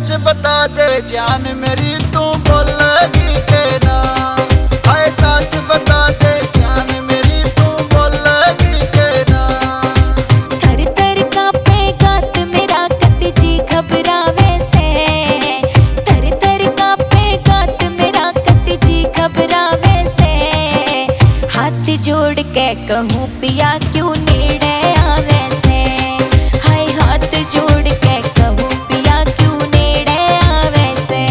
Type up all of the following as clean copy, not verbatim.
सच बता दे जान मेरी तू बोलेगी के ना। हाय सच बता दे जान मेरी तू बोलेगी के ना। थर थर कांपेगा तू मेरा कति जी घबरावे से। थर थर कांपेगा तू मेरा कति जी घबरावे से। हाथ जोड़ के कहूँ पिया क्यों नेड़े आवे से। हाय हाथ जोड़ के कहूँ पिया क्यों नेड़े आवे से।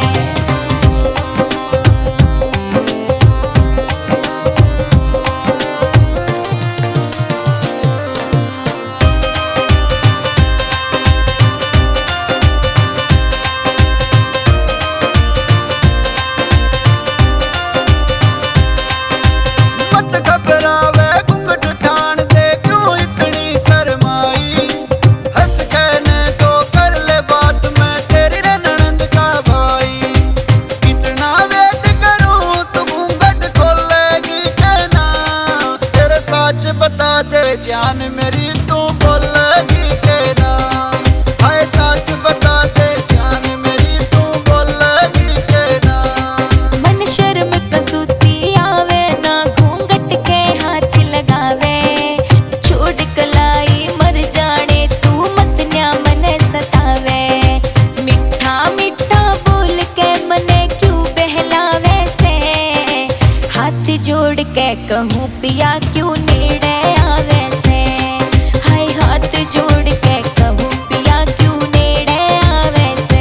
मत घबरावे घूंघट ठान दे क्यों इतनी शर्माई। हंस कहने को कर ले बात मैं तेरी रे ननंद का भाई। कितना वेट करूं तू घूंघट खोलेगी के ना। तेरे सच बता दे जान मेरी तू बोलेगी के ना। हाय सच बता दे जान मेरी तू बोलेगी के ना। मन शर्म कसूती आवे ना घूंघट के हाथ लगावे। छोड़ कलाई मर जाने तू मत न्या मने सतावे। मिठा मिठा बोल के मने क्यों बहलावे से। हाथ जोड़ के कहूँ पिया क्यों नेड़े आवे से। हाय हाथ जोड़ के कहूँ पिया क्यों नेड़े आवे से।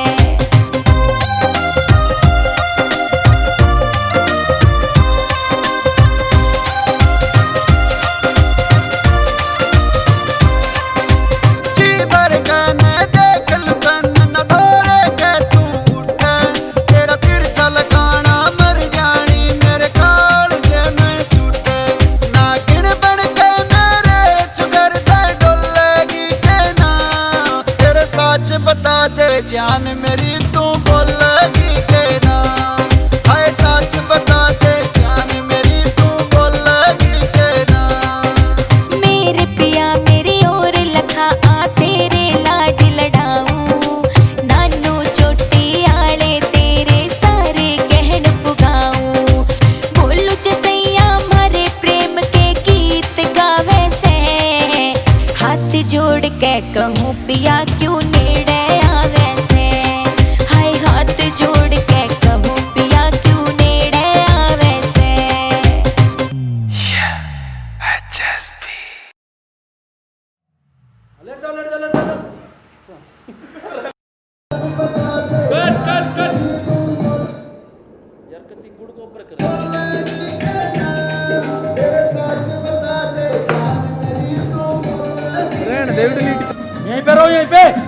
जी भर गाने देख लुकन न धोरे के तू उठे। तेरा तिरछा लगाना मर जानी मेरे काल जने छूटे। नागिन बन के मेरे चुगर दे डोलेगी के ना। तेरे सच बता दे जान मेरी तू बोलेगी के ना। हाय सच बता दे जान मेरी तू बोलेगी के ना। मेरे पिया मेरी ओर लखा आ तेरे लाड लड़ाऊं। नानू चोटी आले तेरे सारे गहन पुगाऊं। बोलू जसैया मारे प्रेम के गीत गावे से। हाथ जोड़ के कहूँ पिया क्यों नेड़े आवे से। हाय हाथ जोड़ के कहूँ पिया क्यों नेड़े आवे से। यहीं पे रहो, यहीं पे।